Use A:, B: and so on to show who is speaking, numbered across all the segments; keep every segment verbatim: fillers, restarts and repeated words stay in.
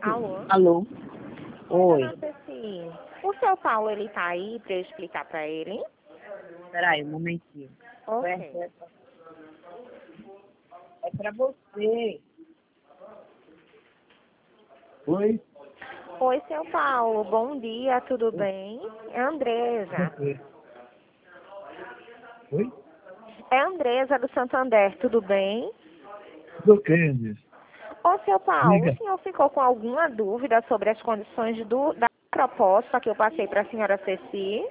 A: Alô?
B: Alô? Oi.
A: Dona Ceci, o seu Paulo, ele tá aí pra eu explicar pra ele?
B: Peraí, um momentinho.
A: Ok.
B: É, é pra você. Oi?
A: Oi, seu Paulo, bom dia, tudo bem? É a Andresa.
B: Você. Oi?
A: É a Andresa do Santander, tudo bem?
B: Do que, Andrés?
A: Ô, seu Paulo, o
B: Diga.
A: senhor ficou com alguma dúvida sobre as condições do, da proposta que eu passei para a senhora Ceci?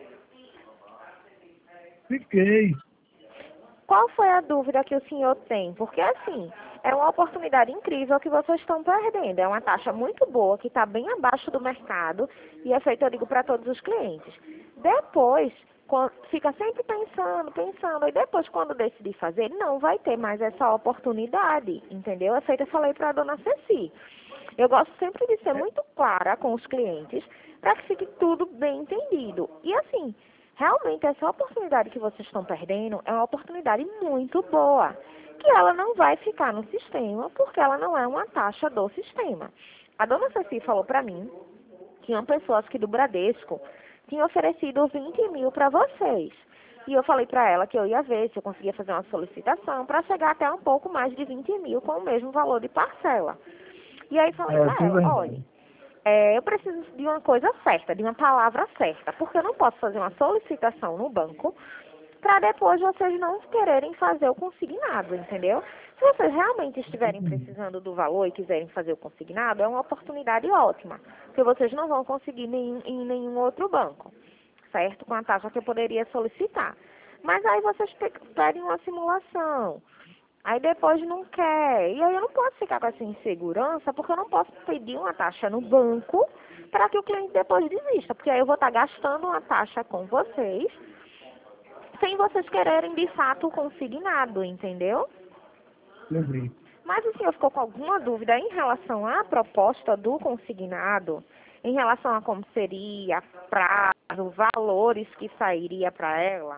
B: Fiquei.
A: Qual foi a dúvida que o senhor tem? Porque, assim, é uma oportunidade incrível que vocês estão perdendo. É uma taxa muito boa, que está bem abaixo do mercado, e é feito, eu digo, para todos os clientes. Depois, quan- fica sempre pensando, pensando, e depois, quando decidir fazer, não vai ter mais essa oportunidade, entendeu? É feito, eu falei para a dona Ceci. Eu gosto sempre de ser muito clara com os clientes, para que fique tudo bem entendido. E, assim, realmente, essa oportunidade que vocês estão perdendo é uma oportunidade muito boa, que ela não vai ficar no sistema, porque ela não é uma taxa do sistema. A dona Ceci falou para mim que uma pessoa aqui do Bradesco tinha oferecido vinte mil para vocês. E eu falei para ela que eu ia ver se eu conseguia fazer uma solicitação para chegar até um pouco mais de vinte mil com o mesmo valor de parcela. E aí falei
B: É,
A: para
B: tudo
A: ela,
B: bem.
A: olha, é, eu preciso de uma coisa certa, de uma palavra certa, porque eu não posso fazer uma solicitação no banco para depois vocês não quererem fazer o consignado, entendeu? Se vocês realmente estiverem precisando do valor e quiserem fazer o consignado, é uma oportunidade ótima, porque vocês não vão conseguir nem, em nenhum outro banco, certo? Com a taxa que eu poderia solicitar. Mas aí vocês pe- pedem uma simulação. Aí depois não quer. E aí eu não posso ficar com essa insegurança, porque eu não posso pedir uma taxa no banco para que o cliente depois desista. Porque aí eu vou estar gastando uma taxa com vocês, sem vocês quererem de fato o consignado, entendeu?
B: Lembrei.
A: Mas o senhor ficou com alguma dúvida em relação à proposta do consignado? Em relação a como seria, prazo, valores que sairia para ela?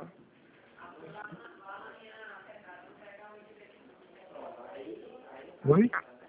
B: Oi?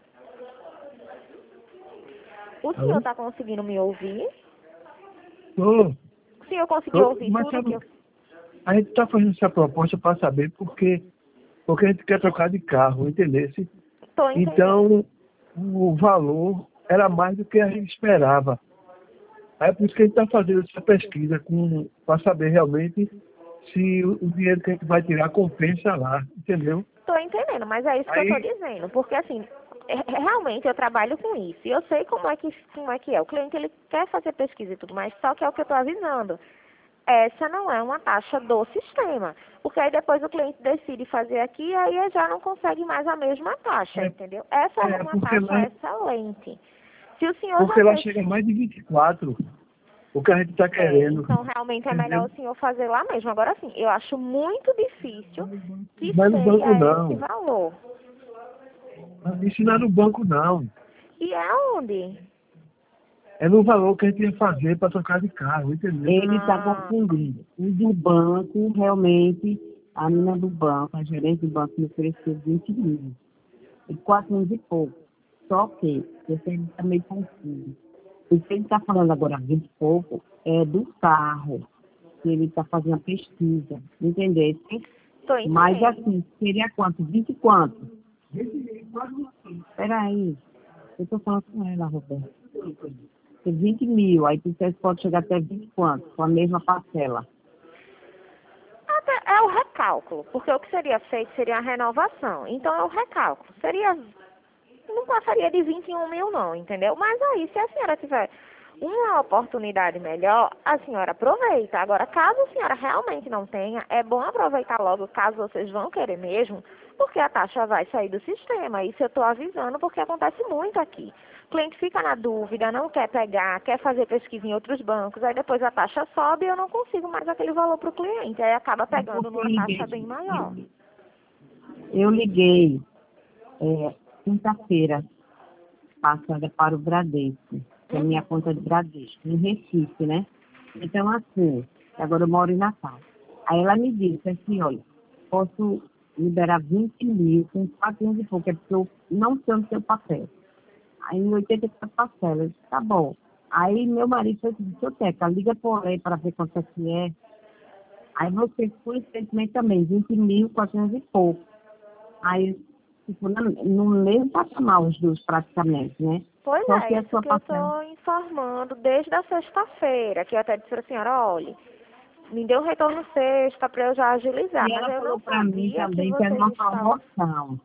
A: O senhor
B: Alô?
A: está conseguindo me ouvir?
B: Tô.
A: O senhor conseguiu
B: Tô.
A: ouvir
B: Mas
A: tudo que
B: sabe,
A: eu...
B: a gente tá fazendo essa proposta para saber porque, porque a gente quer trocar de carro, entendeu?
A: Estou entendendo.
B: Então, o valor era mais do que a gente esperava. Aí é por isso que a gente está fazendo essa pesquisa para saber realmente se o, o dinheiro que a gente vai tirar compensa lá, entendeu?
A: Estou entendendo, mas é isso que eu estou
B: Aí,
A: dizendo. Porque, assim, é- realmente eu trabalho com isso. E eu sei como é, que, como é que é. O cliente, ele quer fazer pesquisa e tudo mais, só que é o que eu estou avisando. Essa não é uma taxa do sistema. Porque aí depois o cliente decide fazer aqui e aí ele já não consegue mais a mesma taxa,
B: é,
A: entendeu? Essa é
B: é
A: uma
B: porque,
A: taxa
B: lá,
A: excelente. Se o senhor já
B: porque lá
A: fez...
B: chega mais de vinte e quatro, o que a gente está
A: É,
B: querendo,
A: então realmente é melhor
B: entendeu?
A: o senhor fazer lá mesmo. Agora sim, eu acho muito difícil que
B: Não é no banco
A: seja esse
B: não.
A: valor.
B: Isso não é no banco não.
A: E é onde?
B: É no valor que a gente ia fazer para trocar de carro, entendeu?
C: Ele está
A: Ah,
C: confundindo. O do banco, realmente, a menina do banco, a gerente do banco, me ofereceu vinte mil. E quatrocentos e pouco. Só que, você está meio confuso. O que ele está falando agora, vinte e pouco, é do carro. Que ele está fazendo a pesquisa. Entendeu?
A: tô
C: Mas
A: entendendo.
C: assim, seria quanto? vinte e quanto? Peraí. Eu estou falando com ela, Roberto. Tem vinte mil, aí você pode chegar até vinte e quanto? Com a mesma parcela.
A: Até é o recálculo, porque o que seria feito seria a renovação. Então é o recálculo. Seria, não passaria de vinte e um mil não, entendeu? Mas aí, se a senhora tiver uma oportunidade melhor, a senhora aproveita. Agora, caso a senhora realmente não tenha, é bom aproveitar logo, caso vocês vão querer mesmo, porque a taxa vai sair do sistema. Isso eu estou avisando porque acontece muito aqui. O cliente fica na dúvida, não quer pegar, quer fazer pesquisa em outros bancos, aí depois a taxa sobe e eu não consigo mais aquele valor para o cliente. Aí acaba pegando
C: Porque eu
A: numa taxa bem
C: liguei,
A: maior.
C: eu liguei é, quinta-feira passada para o Bradesco, que é a minha
A: Uhum.
C: conta de Bradesco, em Recife, né? Então, assim, agora eu moro em Natal. Aí ela me disse assim, olha, posso liberar vinte mil com quatrocentos e pouco, é porque eu não tenho o seu papel. Aí em oitenta parcelas. Eu disse, tá bom. Aí meu marido foi disse, seu Teca, liga por aí para ver quanto é que é. Aí você, coincidentemente também, vinte mil, quatrocentos e pouco. Aí, tipo, no, no mesmo patamar os dois praticamente, né?
A: Pois
C: Só
A: é,
C: que a
A: isso
C: sua
A: que eu
C: parcela...
A: estou informando desde a sexta-feira, que eu até disse para a senhora, olha, me deu um retorno sexta para eu já agilizar,
C: E
A: mas
C: ela
A: eu não
C: falou para mim
A: sabia que
C: também que era
A: vocês
C: uma
A: estavam...
C: promoção.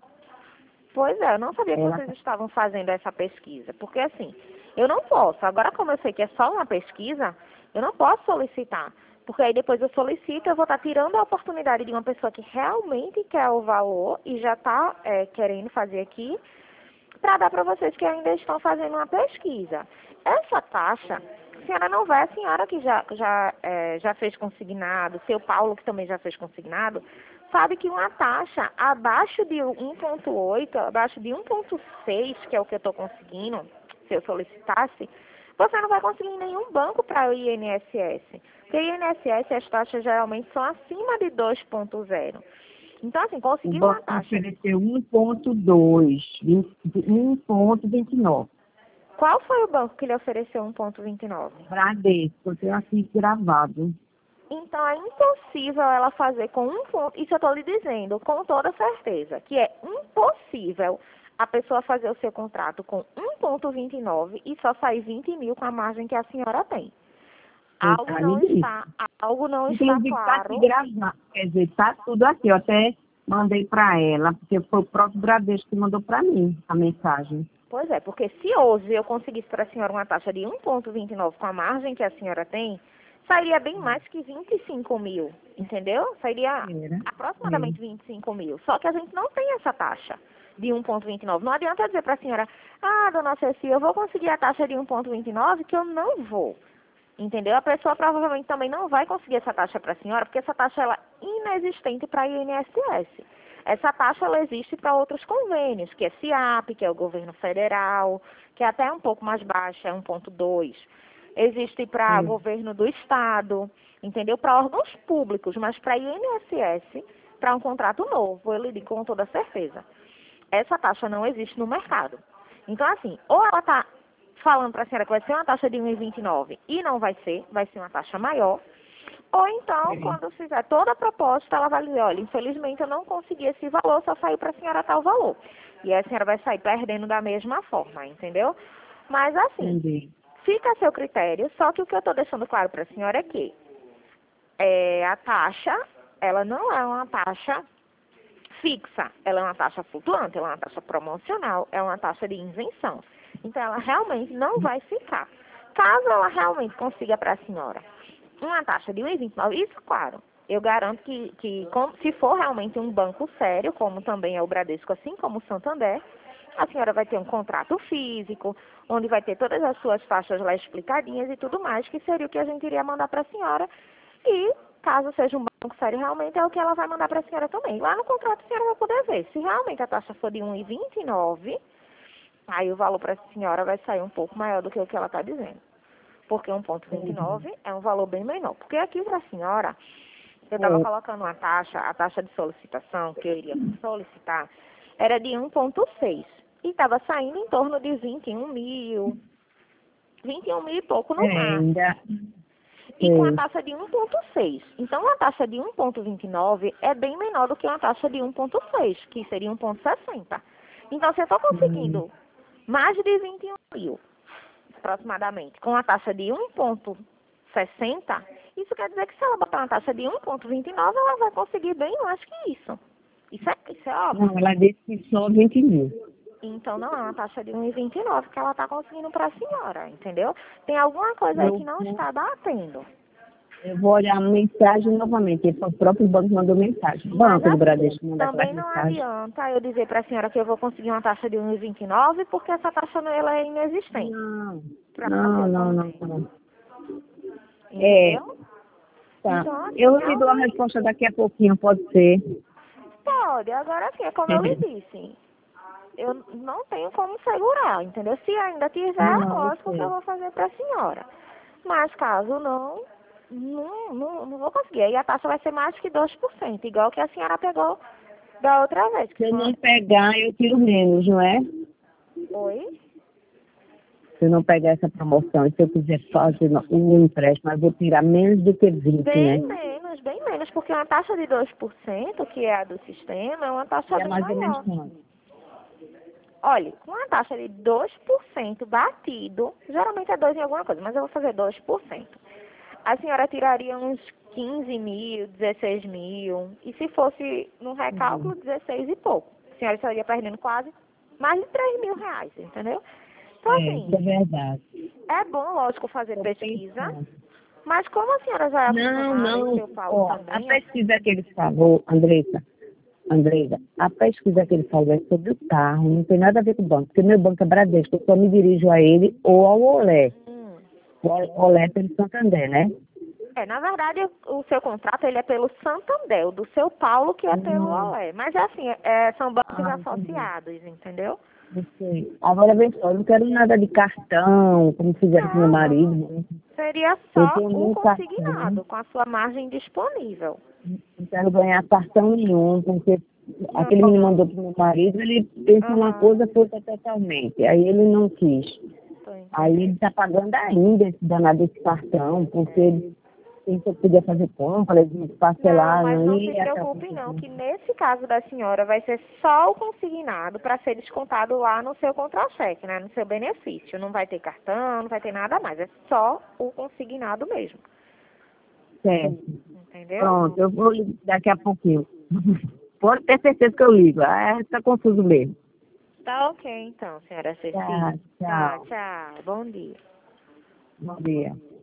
A: Pois é, eu não sabia que
C: Ela...
A: vocês estavam fazendo essa pesquisa, porque assim, eu não posso, agora como eu sei que é só uma pesquisa, eu não posso solicitar, porque aí depois eu solicito, eu vou estar tirando a oportunidade de uma pessoa que realmente quer o valor e já está é, querendo fazer aqui, para dar para vocês que ainda estão fazendo uma pesquisa. Essa taxa, a senhora não vai, a senhora que já, já, é, já fez consignado, seu Paulo que também já fez consignado, sabe que uma taxa abaixo de um vírgula oito, abaixo de um vírgula seis, que é o que eu estou conseguindo, se eu solicitasse, você não vai conseguir em nenhum banco para o I N S S. Porque o I N S S, as taxas geralmente são acima de dois vírgula zero. Então, assim,
C: O
A: conseguir uma
C: banco
A: taxa...
C: ofereceu um vírgula dois, um vírgula vinte e nove.
A: Qual foi o banco que lhe ofereceu um vírgula vinte e nove?
C: Bradesco, eu tenho aqui gravado.
A: Então, é impossível ela fazer com um ponto, isso eu estou lhe dizendo com toda certeza, que é impossível a pessoa fazer o seu contrato com um vírgula vinte e nove e só sair vinte mil com a margem que a senhora tem.
C: Foi
A: Algo
C: para mim
A: não
C: disso.
A: está, algo não está
C: Inclusive, está aqui
A: claro.
C: gravado. Quer dizer, está tudo aqui. Eu até mandei para ela, porque foi o próprio Bradesco que mandou para mim a mensagem.
A: Pois é, porque se hoje eu conseguisse para a senhora uma taxa de um vírgula vinte e nove com a margem que a senhora tem, sairia bem mais que vinte e cinco mil, entendeu? Sairia
C: Era.
A: aproximadamente vinte e cinco mil. Só que a gente não tem essa taxa de um vírgula vinte e nove. Não adianta eu dizer para a senhora, ah, dona Ceci, eu vou conseguir a taxa de um vírgula vinte e nove, que eu não vou. Entendeu? A pessoa provavelmente também não vai conseguir essa taxa para a senhora, porque essa taxa ela é inexistente para a I N S S. Essa taxa ela existe para outros convênios, que é SIAP, que é o governo federal, que é até um pouco mais baixa, é um vírgula dois. Existe para
C: Sim.
A: governo do estado, entendeu? Para órgãos públicos, mas para I N S S, para um contrato novo, eu lhe digo com toda certeza. Essa taxa não existe no mercado. Então, assim, ou ela está falando para a senhora que vai ser uma taxa de um vírgula vinte e nove e não vai ser, vai ser uma taxa maior. Ou então,
C: Sim.
A: quando fizer toda a proposta, ela vai dizer, olha, infelizmente eu não consegui esse valor, só saiu para a senhora tal valor. E aí a senhora vai sair perdendo da mesma forma, entendeu? Mas assim,
C: Entendi.
A: fica a seu critério, só que o que eu estou deixando claro para a senhora é que é, a taxa, ela não é uma taxa fixa, ela é uma taxa flutuante, ela é uma taxa promocional, é uma taxa de isenção. Então, ela realmente não vai ficar. Caso ela realmente consiga para a senhora uma taxa de um vírgula vinte e nove, isso, claro, eu garanto que, que com, se for realmente um banco sério, como também é o Bradesco, assim como o Santander, a senhora vai ter um contrato físico, onde vai ter todas as suas taxas lá explicadinhas e tudo mais, que seria o que a gente iria mandar para a senhora. E, caso seja um banco sério realmente, é o que ela vai mandar para a senhora também. Lá no contrato a senhora vai poder ver. Se realmente a taxa for de um vírgula vinte e nove, aí o valor para a senhora vai sair um pouco maior do que o que ela está dizendo. Porque um vírgula vinte e nove é um valor bem menor. Porque aqui para a senhora, eu estava
C: É.
A: colocando uma taxa, a taxa de solicitação que eu iria solicitar, era de um vírgula seis. E estava saindo em torno de vinte e um mil, vinte e um mil e pouco no
C: É,
A: máximo.
C: ainda.
A: E com a
C: Sei.
A: taxa de um vírgula seis. Então, uma taxa de um vírgula vinte e nove é bem menor do que uma taxa de um vírgula seis, que seria um vírgula sessenta. Então, se eu estou conseguindo mais de vinte e um mil, aproximadamente, com a taxa de um vírgula sessenta, isso quer dizer que se ela botar uma taxa de um vírgula vinte e nove, ela vai conseguir bem mais que isso. Isso é, isso é óbvio.
C: Não, ela disse que só vinte mil.
A: Então, não é uma taxa de um vírgula vinte e nove que ela está conseguindo para a senhora, entendeu? Tem alguma coisa aí
C: Eu,
A: que não está batendo.
C: eu vou olhar a mensagem novamente. O próprio banco mandou mensagem. O
A: Mas
C: banco do
A: assim,
C: Bradesco mandou aquela
A: também não
C: mensagem.
A: adianta eu dizer para a senhora que eu vou conseguir uma taxa de um vírgula vinte e nove, porque essa taxa não- ela é inexistente.
C: Não,
A: Pra
C: não,
A: fazer o
C: não, não,
A: convênio.
C: não. É,
A: Entendeu?
C: tá.
A: Então, assim,
C: Eu lhe dou a
A: realmente
C: resposta daqui a pouquinho, pode ser.
A: pode. Agora, assim, é como eu lhe disse. Eu não tenho como segurar, entendeu? Se ainda tiver,
C: Não, eu
A: lógico que eu
C: sei.
A: vou fazer para a senhora. Mas caso não, não, não, não vou conseguir. Aí a taxa vai ser mais que dois por cento, igual que a senhora pegou da outra vez.
C: Se
A: Que
C: eu
A: foi
C: não
A: uma...
C: pegar, eu tiro menos, não é?
A: Oi?
C: se eu não pegar essa promoção e se eu quiser fazer o empréstimo, eu vou tirar menos do que vinte,
A: Bem
C: né?
A: menos, bem menos, porque uma taxa de dois por cento, que é a do sistema, é uma taxa
C: E é
A: bem
C: mais ou menos
A: maior.
C: quanto?
A: Olha, com uma taxa de dois por cento batido, geralmente é dois em alguma coisa, mas eu vou fazer dois por cento. A senhora tiraria uns quinze mil, dezesseis mil, e se fosse no recálculo, dezesseis e pouco. A senhora estaria perdendo quase mais de três mil reais, entendeu? Então,
C: É, isso é
A: assim,
C: verdade.
A: é bom, lógico, fazer
C: Tô
A: pesquisa,
C: pensando.
A: mas como a senhora já é
C: Não,
A: acostumada e
C: não.
A: seu Paulo
C: Ó, a
A: também,
C: pesquisa que ele falou, Andressa, Andresa, a pesquisa que ele falou é sobre o carro, não tem nada a ver com o banco, porque meu banco é Bradesco, eu só me dirijo a ele ou ao Olé.
A: hum,
C: O Olé é pelo Santander, né?
A: é, na verdade, o o seu contrato ele é pelo Santander, o do seu Paulo que é pelo
C: Hum,
A: Olé. Mas é assim, é, são bancos
C: ah, entendi.
A: associados, entendeu?
C: Não sei. Agora, bem só, eu não quero nada de cartão, como fizeram com meu
A: Não,
C: marido.
A: não.
C: Né?
A: Seria
C: Eu
A: só
C: tenho
A: o
C: meu cartão,
A: consignado, com a sua margem disponível.
C: não quero ganhar cartão nenhum, porque aquele
A: Não,
C: menino
A: não.
C: mandou pro meu marido, ele pensa uma
A: Aham,
C: coisa, foi outra totalmente. Aí ele não quis.
A: tô
C: Aí ele
A: entendendo.
C: está pagando ainda esse danado desse cartão, porque
A: É.
C: ele pensou que podia fazer compras,
A: Não,
C: parcelar,
A: mas
C: não
A: não se
C: ia até o
A: preocupe não,
C: fim.
A: que nesse caso da senhora vai ser só o consignado para ser descontado lá no seu contra-cheque, né? No seu benefício. Não vai ter cartão, não vai ter nada mais. É só o consignado mesmo.
C: Certo.
A: Entendeu?
C: Pronto, eu vou ligar daqui a pouquinho. Pode ter certeza que eu ligo. Ah, está confuso mesmo.
A: Tá ok então, senhora Ceci.
C: Tchau,
A: Tá,
C: tchau.
A: tchau. Bom dia.
C: Bom dia.